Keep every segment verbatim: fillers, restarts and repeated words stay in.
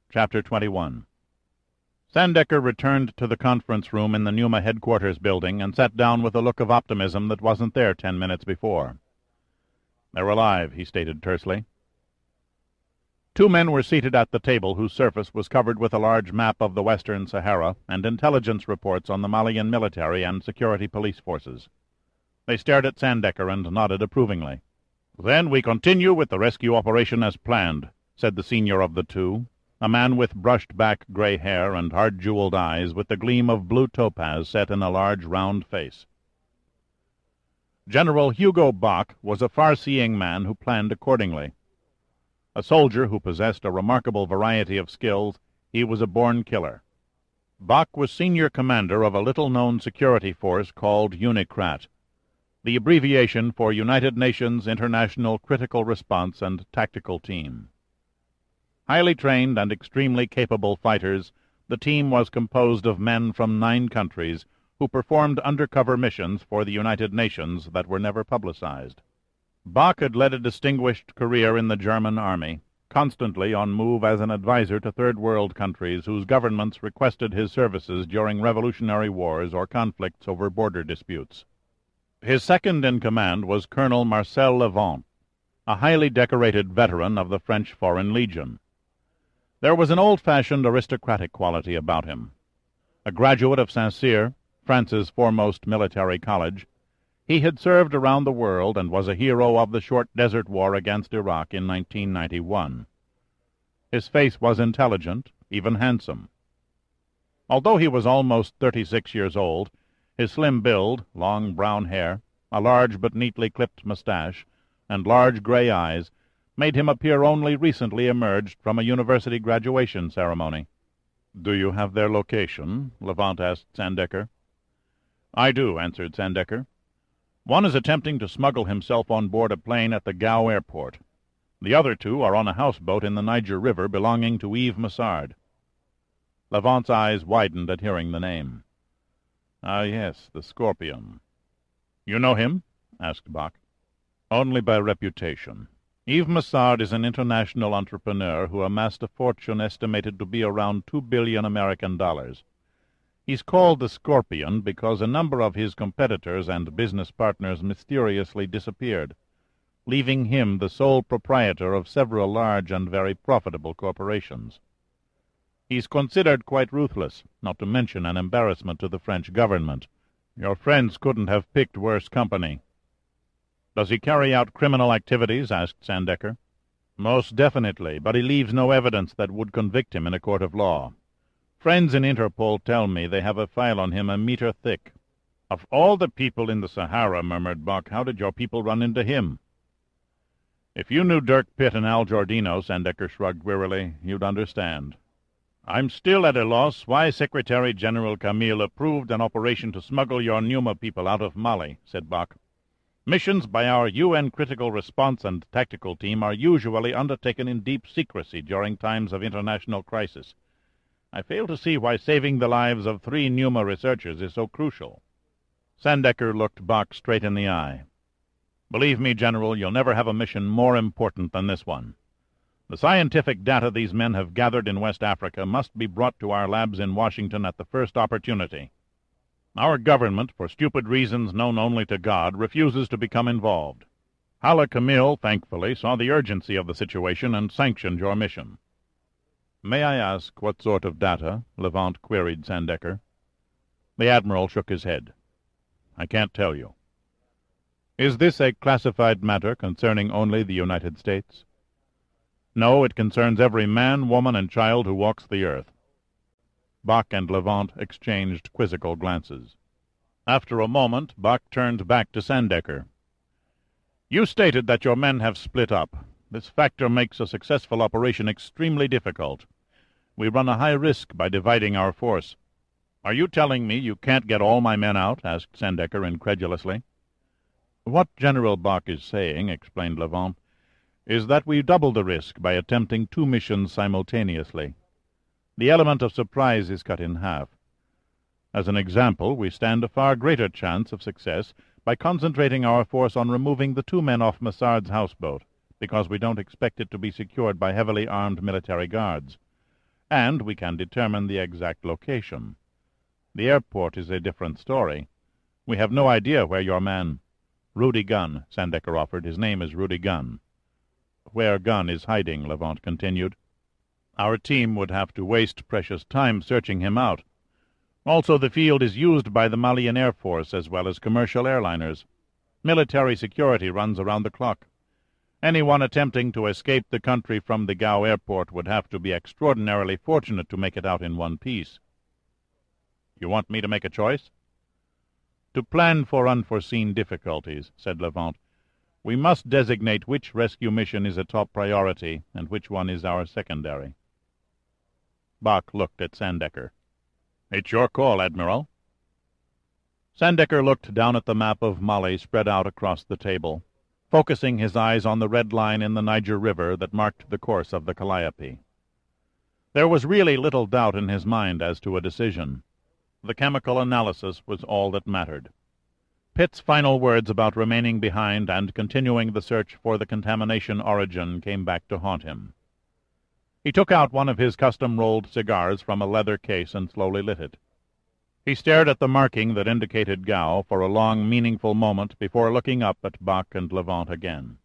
Chapter twenty-one. Sandecker returned to the conference room in the Pneuma headquarters building and sat down with a look of optimism that wasn't there ten minutes before. "They're alive," he stated tersely. Two men were seated at the table whose surface was covered with a large map of the Western Sahara and intelligence reports on the Malian military and security police forces. They stared at Sandecker and nodded approvingly. "Then we continue with the rescue operation as planned," said the senior of the two, a man with brushed-back gray hair and hard-jeweled eyes with the gleam of blue topaz set in a large round face. General Hugo Bach was a far-seeing man who planned accordingly. A soldier who possessed a remarkable variety of skills, he was a born killer. Bach was senior commander of a little-known security force called UNICRAT, the abbreviation for United Nations International Critical Response and Tactical Team. Highly trained and extremely capable fighters, the team was composed of men from nine countries who performed undercover missions for the United Nations that were never publicized. Bach had led a distinguished career in the German army, constantly on move as an advisor to Third World countries whose governments requested his services during revolutionary wars or conflicts over border disputes. His second in command was Colonel Marcel Levant, a highly decorated veteran of the French Foreign Legion. There was an old-fashioned aristocratic quality about him. A graduate of Saint-Cyr, France's foremost military college, he had served around the world and was a hero of the short desert war against Iraq in nineteen ninety-one. His face was intelligent, even handsome. Although he was almost thirty-six years old, his slim build, long brown hair, a large but neatly clipped mustache, and large gray eyes made him appear only recently emerged from a university graduation ceremony. "Do you have their location?" Levant asked Sandecker. "I do," answered Sandecker. "One is attempting to smuggle himself on board a plane at the Gao airport. The other two are on a houseboat in the Niger River belonging to Yves Massard." Levant's eyes widened at hearing the name. "Ah, yes, the Scorpion." "You know him?" asked Bach. "Only by reputation. Yves Massard is an international entrepreneur who amassed a fortune estimated to be around two billion American dollars. He's called the Scorpion because a number of his competitors and business partners mysteriously disappeared, leaving him the sole proprietor of several large and very profitable corporations. He's considered quite ruthless, not to mention an embarrassment to the French government. Your friends couldn't have picked worse company." "Does he carry out criminal activities?" asked Sandecker. "Most definitely, but he leaves no evidence that would convict him in a court of law. Friends in Interpol tell me they have a file on him a meter thick." "Of all the people in the Sahara," murmured Bach, "how did your people run into him?" "If you knew Dirk Pitt and Al Giordino," Sandecker shrugged wearily, "you'd understand." "I'm still at a loss why Secretary General Camille approved an operation to smuggle your Pneuma people out of Mali," said Bach. "Missions by our U N Critical Response and Tactical Team are usually undertaken in deep secrecy during times of international crisis. I fail to see why saving the lives of three Pneuma researchers is so crucial." Sandecker looked Bach straight in the eye. "Believe me, General, you'll never have a mission more important than this one. The scientific data these men have gathered in West Africa must be brought to our labs in Washington at the first opportunity. Our government, for stupid reasons known only to God, refuses to become involved. Hala Camille, thankfully, saw the urgency of the situation and sanctioned your mission." "May I ask what sort of data?" Levant queried Sandecker. The Admiral shook his head. "I can't tell you." "Is this a classified matter concerning only the United States?" "No, it concerns every man, woman, and child who walks the earth." Bach and Levant exchanged quizzical glances. After a moment, Bach turned back to Sandecker. "You stated that your men have split up. This factor makes a successful operation extremely difficult. We run a high risk by dividing our force. Are you telling me you can't get all my men out?" asked Sandecker incredulously. "What General Bach is saying," explained Levant, "is that we double the risk by attempting two missions simultaneously. The element of surprise is cut in half. As an example, we stand a far greater chance of success by concentrating our force on removing the two men off Massard's houseboat, because we don't expect it to be secured by heavily armed military guards. and we can determine the exact location. The airport is a different story. We have no idea where your man—" "Rudy Gunn," Sandecker offered. "His name is Rudy Gunn." "Where Gunn is hiding," Levant continued. "Our team would have to waste precious time searching him out. Also, the field is used by the Malian Air Force as well as commercial airliners. Military security runs around the clock. Anyone attempting to escape the country from the Gao airport would have to be extraordinarily fortunate to make it out in one piece." "You want me to make a choice?" "To plan for unforeseen difficulties," said Levant, "we must designate which rescue mission is a top priority and which one is our secondary." Bach looked at Sandecker. "It's your call, Admiral." Sandecker looked down at the map of Mali spread out across the table, focusing his eyes on the red line in the Niger River that marked the course of the Calliope. There was really little doubt in his mind as to a decision. The chemical analysis was all that mattered. Pitt's final words about remaining behind and continuing the search for the contamination origin came back to haunt him. He took out one of his custom-rolled cigars from a leather case and slowly lit it. He stared at the marking that indicated Gao for a long, meaningful moment before looking up at Bach and Levant again.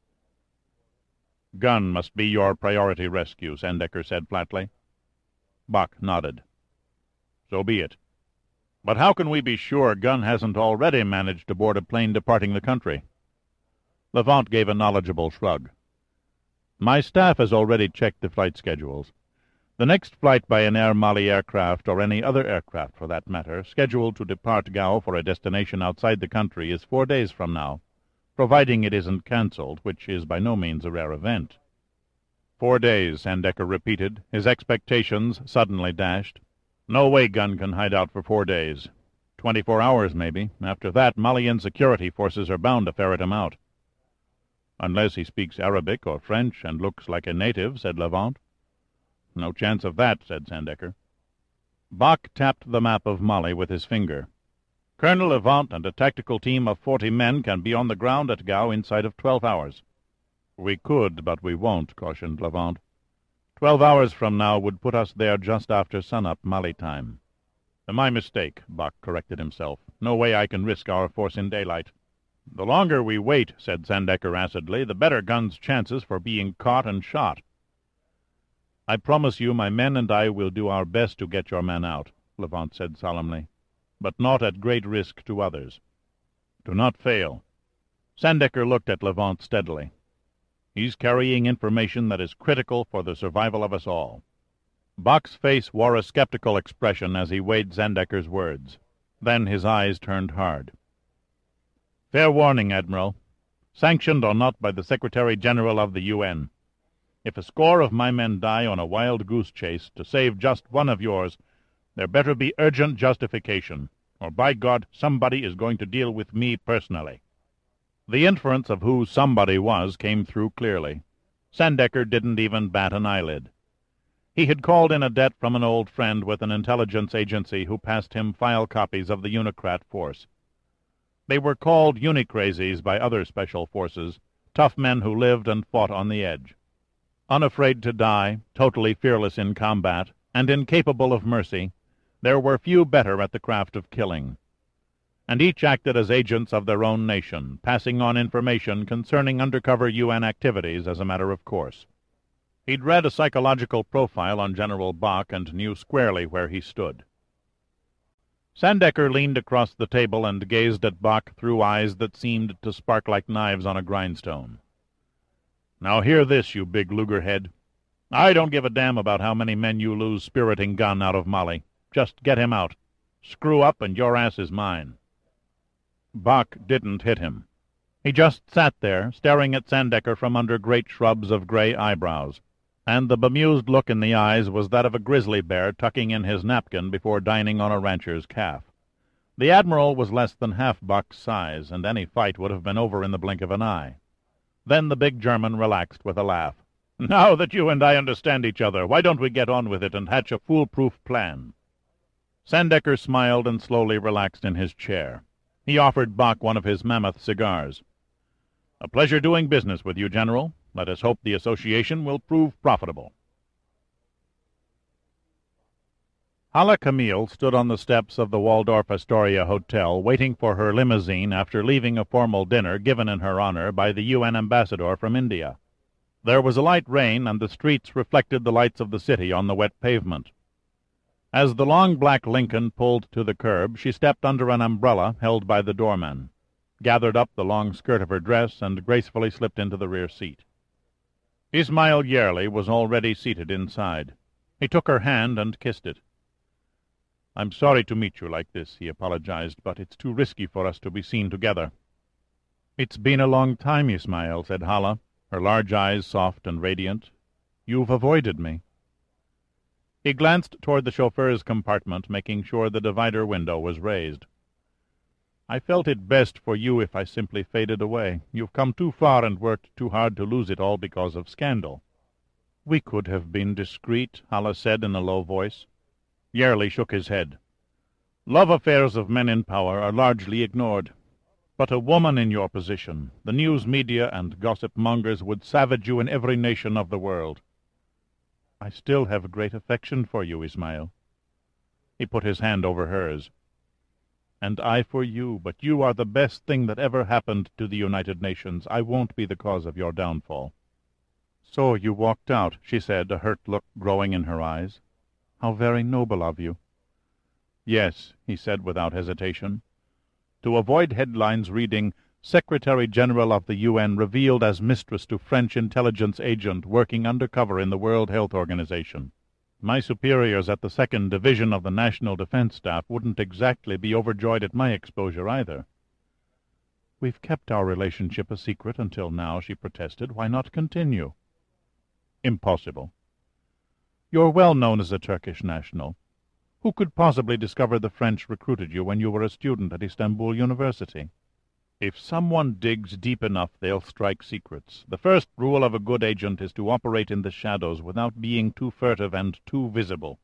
"Gunn must be your priority rescue," Sandecker said flatly. Bach nodded. "So be it. But how can we be sure Gunn hasn't already managed to board a plane departing the country?" Levant gave a knowledgeable shrug. "My staff has already checked the flight schedules. The next flight by an Air Mali aircraft, or any other aircraft for that matter, scheduled to depart Gao for a destination outside the country is four days from now, providing it isn't cancelled, which is by no means a rare event." "Four days," Sandecker repeated, his expectations suddenly dashed. "No way Gunn can hide out for four days. Twenty-four hours, maybe. After that, Malian security forces are bound to ferret him out." "Unless he speaks Arabic or French and looks like a native," said Levant. "No chance of that," said Sandecker. Bach tapped the map of Mali with his finger. "Colonel Levant and a tactical team of forty men can be on the ground at Gao inside of twelve hours." "We could, but we won't," cautioned Levant. Twelve hours from now would put us there just after sunup Mali time." "My mistake," Bach corrected himself. "No way I can risk our force in daylight." "The longer we wait," said Sandecker acidly, "the better Gunn's chances for being caught and shot." "I promise you my men and I will do our best to get your man out," Levant said solemnly, "but not at great risk to others. Do not fail." Sandecker looked at Levant steadily. "He's carrying information that is critical for the survival of us all." Bach's face wore a skeptical expression as he weighed Sandecker's words. Then his eyes turned hard. "Fair warning, Admiral. Sanctioned or not by the Secretary-General of the U N. If a score of my men die on a wild-goose chase to save just one of yours, there better be urgent justification, or by God, somebody is going to deal with me personally." The inference of who somebody was came through clearly. Sandecker didn't even bat an eyelid. He had called in a debt from an old friend with an intelligence agency who passed him file copies of the Unicrat force. They were called Unicrazies by other special forces, tough men who lived and fought on the edge. Unafraid to die, totally fearless in combat, and incapable of mercy, there were few better at the craft of killing. And each acted as agents of their own nation, passing on information concerning undercover U N activities as a matter of course. He'd read a psychological profile on General Bach and knew squarely where he stood. Sandecker leaned across the table and gazed at Bach through eyes that seemed to spark like knives on a grindstone. "Now hear this, you big luggerhead. I don't give a damn about how many men you lose spiriting Gunn out of Mali. Just get him out. Screw up and your ass is mine." Bach didn't hit him. He just sat there, staring at Sandecker from under great shrubs of gray eyebrows, and the bemused look in the eyes was that of a grizzly bear tucking in his napkin before dining on a rancher's calf. The Admiral was less than half Bach's size, and any fight would have been over in the blink of an eye. Then the big German relaxed with a laugh. "Now that you and I understand each other, why don't we get on with it and hatch a foolproof plan?" Sandecker smiled and slowly relaxed in his chair. He offered Bach one of his mammoth cigars. "A pleasure doing business with you, General. Let us hope the association will prove profitable." Hala Camille stood on the steps of the Waldorf Astoria Hotel waiting for her limousine after leaving a formal dinner given in her honor by the U N ambassador from India. There was a light rain, and the streets reflected the lights of the city on the wet pavement. As the long black Lincoln pulled to the curb, she stepped under an umbrella held by the doorman, gathered up the long skirt of her dress, and gracefully slipped into the rear seat. Ismail Yerli was already seated inside. He took her hand and kissed it. "I'm sorry to meet you like this," he apologized, "but it's too risky for us to be seen together." "It's been a long time, Ismail," said Hala, her large eyes soft and radiant. "You've avoided me." He glanced toward the chauffeur's compartment, making sure the divider window was raised. "I felt it best for you if I simply faded away. You've come too far and worked too hard to lose it all because of scandal." "We could have been discreet," Hala said in a low voice. Yerli shook his head. "Love affairs of men in power are largely ignored. But a woman in your position, the news media and gossip mongers would savage you in every nation of the world." "I still have great affection for you, Ismail." He put his hand over hers. "And I for you, but you are the best thing that ever happened to the United Nations. I won't be the cause of your downfall." "So you walked out," she said, a hurt look growing in her eyes. "How very noble of you." "Yes," he said without hesitation. To avoid headlines reading, "Secretary-General of the U N revealed as mistress to French intelligence agent working undercover in the World Health Organization." My superiors at the Second Division of the National Defense Staff wouldn't exactly be overjoyed at my exposure either. "We've kept our relationship a secret until now," she protested. "Why not continue?" "Impossible." "You're well known as a Turkish national. Who could possibly discover the French recruited you when you were a student at Istanbul University?" "If someone digs deep enough, they'll strike secrets. The first rule of a good agent is to operate in the shadows without being too furtive and too visible.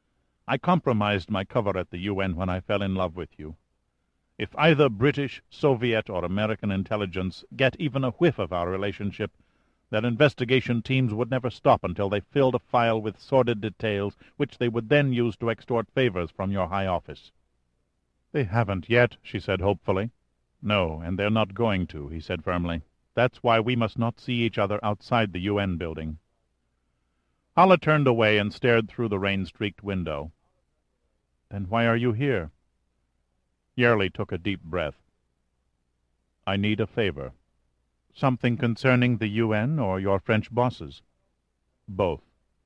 I compromised my cover at the U N when I fell in love with you. If either British, Soviet, or American intelligence get even a whiff of our relationship, their investigation teams would never stop until they filled a file with sordid details, which they would then use to extort favors from your high office." "They haven't yet," she said hopefully. "No, and they're not going to," he said firmly. "That's why we must not see each other outside the U N building." Hala turned away and stared through the rain-streaked window. "Then why are you here?" Yerli took a deep breath. "I need a favor." "Something concerning the U N or your French bosses?" "Both."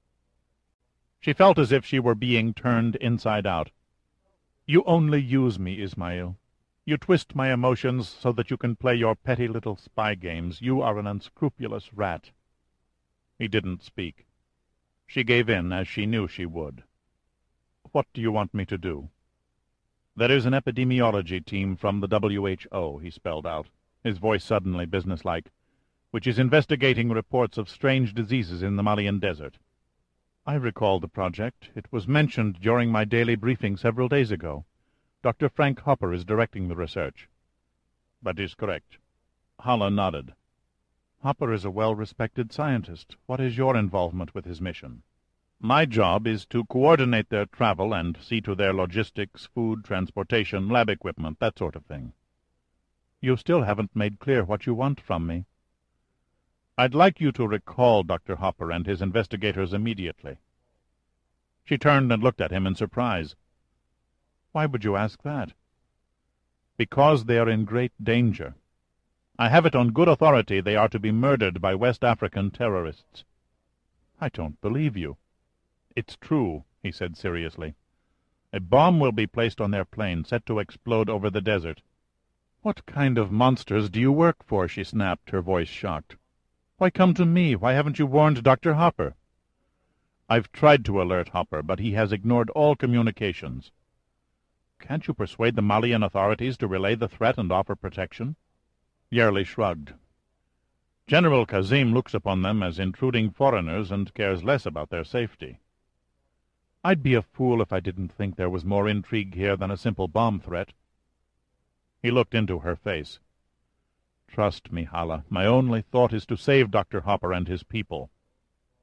She felt as if she were being turned inside out. "You only use me, Ismail. You twist my emotions so that you can play your petty little spy games. You are an unscrupulous rat." He didn't speak. She gave in, as she knew she would. "What do you want me to do?" "There is an epidemiology team from the W H O, he spelled out, his voice suddenly businesslike, "which is investigating reports of strange diseases in the Malian desert." "I recall the project. It was mentioned during my daily briefing several days ago. Doctor Frank Hopper is directing the research." "That is correct." Hala nodded. "Hopper is a well-respected scientist. What is your involvement with his mission?" "My job is to coordinate their travel and see to their logistics, food, transportation, lab equipment, that sort of thing." "You still haven't made clear what you want from me." "I'd like you to recall Doctor Hopper and his investigators immediately." She turned and looked at him in surprise. "Why would you ask that?" "Because they are in great danger. I have it on good authority they are to be murdered by West African terrorists." "I don't believe you." "It's true," he said seriously. "A bomb will be placed on their plane, set to explode over the desert." "What kind of monsters do you work for?" she snapped, her voice shocked. "Why come to me? Why haven't you warned Doctor Hopper?" "I've tried to alert Hopper, but he has ignored all communications." "Can't you persuade the Malian authorities to relay the threat and offer protection?" Yerli shrugged. "General Kazim looks upon them as intruding foreigners and cares less about their safety." "I'd be a fool if I didn't think there was more intrigue here than a simple bomb threat." He looked into her face. "Trust me, Hala. My only thought is to save Doctor Hopper and his people."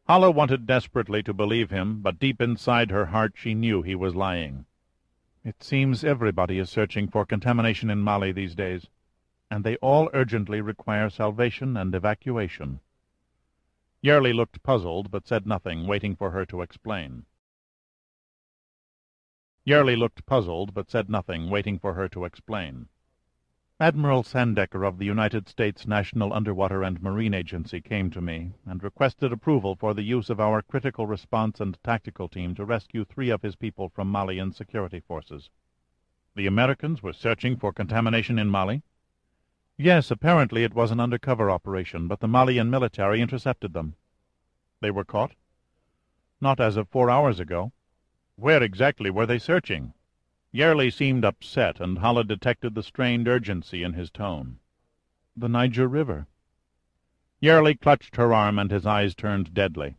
Hala wanted desperately to believe him, but deep inside her heart she knew he was lying. "It seems everybody is searching for contamination in Mali these days, and they all urgently require salvation and evacuation." Yearly looked puzzled, but said nothing, waiting for her to explain. Yearly looked puzzled, but said nothing, waiting for her to explain. "Admiral Sandecker of the United States National Underwater and Marine Agency came to me and requested approval for the use of our critical response and tactical team to rescue three of his people from Malian security forces." "The Americans were searching for contamination in Mali?" "Yes, apparently it was an undercover operation, but the Malian military intercepted them." "They were caught?" "Not as of four hours ago." "Where exactly were they searching?" Yearly seemed upset, and Hala detected the strained urgency in his tone. "The Niger River." Yearly clutched her arm, and his eyes turned deadly.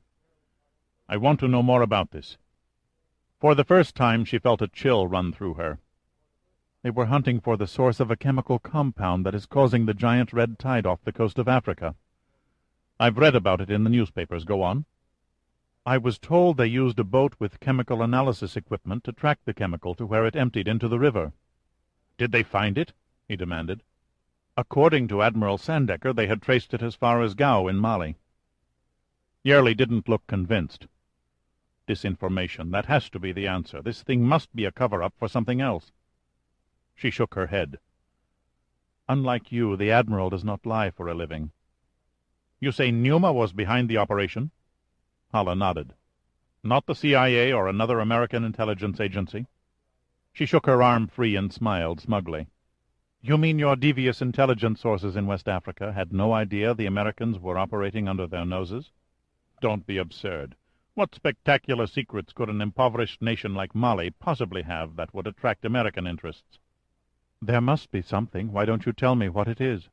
"I want to know more about this." For the first time she felt a chill run through her. "They were hunting for the source of a chemical compound that is causing the giant red tide off the coast of Africa." "I've read about it in the newspapers. Go on." "I was told they used a boat with chemical analysis equipment to track the chemical to where it emptied into the river." "Did they find it?" he demanded. "According to Admiral Sandecker, they had traced it as far as Gao in Mali." Yearly didn't look convinced. "Disinformation. That has to be the answer. This thing must be a cover-up for something else." She shook her head. "Unlike you, the Admiral does not lie for a living." "You say Numa was behind the operation?" Hala nodded. "Not the C I A or another American intelligence agency?" She shook her arm free and smiled smugly. "You mean your devious intelligence sources in West Africa had no idea the Americans were operating under their noses?" "Don't be absurd. What spectacular secrets could an impoverished nation like Mali possibly have that would attract American interests?" "There must be something. Why don't you tell me what it is?"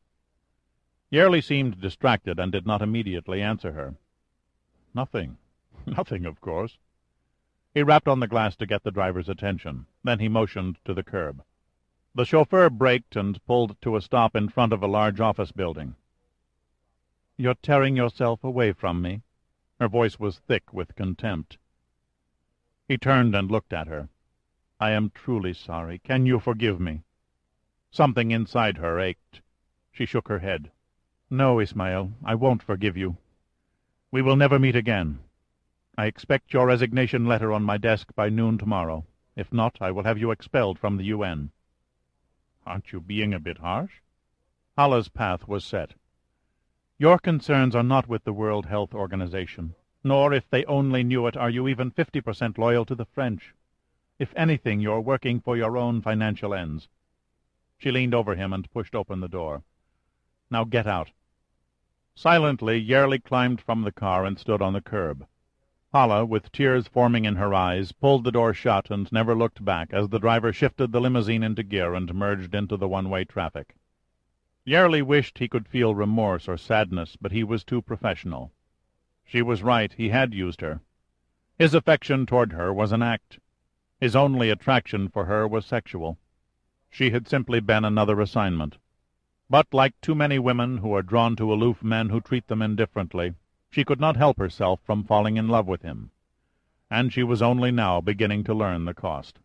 Yearly seemed distracted and did not immediately answer her. "Nothing. Nothing, of course." He rapped on the glass to get the driver's attention. Then he motioned to the curb. The chauffeur braked and pulled to a stop in front of a large office building. "You're tearing yourself away from me." Her voice was thick with contempt. He turned and looked at her. "I am truly sorry. Can you forgive me?" Something inside her ached. She shook her head. "No, Ismail, I won't forgive you. We will never meet again. I expect your resignation letter on my desk by noon tomorrow. If not, I will have you expelled from the U N "Aren't you being a bit harsh?" Hala's path was set. "Your concerns are not with the World Health Organization, nor, if they only knew it, are you even fifty percent loyal to the French. If anything, you're working for your own financial ends." She leaned over him and pushed open the door. "Now get out." Silently, Yearly climbed from the car and stood on the curb. Hala, with tears forming in her eyes, pulled the door shut and never looked back as the driver shifted the limousine into gear and merged into the one-way traffic. Yearly wished he could feel remorse or sadness, but he was too professional. She was right, he had used her. His affection toward her was an act. His only attraction for her was sexual. She had simply been another assignment. But, like too many women who are drawn to aloof men who treat them indifferently, she could not help herself from falling in love with him, and she was only now beginning to learn the cost.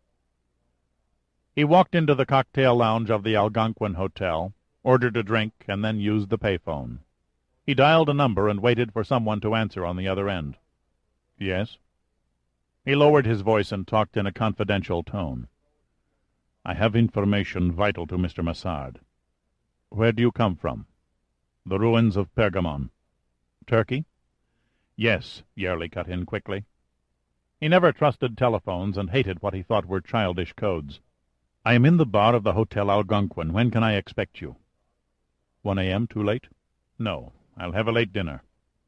He walked into the cocktail lounge of the Algonquin Hotel, ordered a drink, and then used the payphone. He dialed a number and waited for someone to answer on the other end. "Yes?" He lowered his voice and talked in a confidential tone. "I have information vital to Mister Massard." "Where do you come from?" "The ruins of Pergamon." "Turkey?" "Yes," Yearly cut in quickly. He never trusted telephones and hated what he thought were childish codes. "I am in the bar of the Hotel Algonquin. When can I expect you?" one a m Too late?" "No. I'll have a late dinner."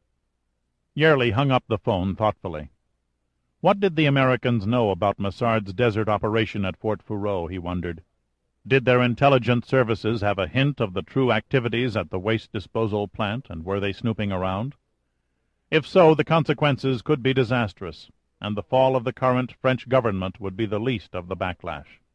Yearly hung up the phone thoughtfully. What did the Americans know about Massard's desert operation at Fort Foureau, he wondered. Did their intelligence services have a hint of the true activities at the waste disposal plant, and were they snooping around? If so, the consequences could be disastrous, and the fall of the current French government would be the least of the backlash.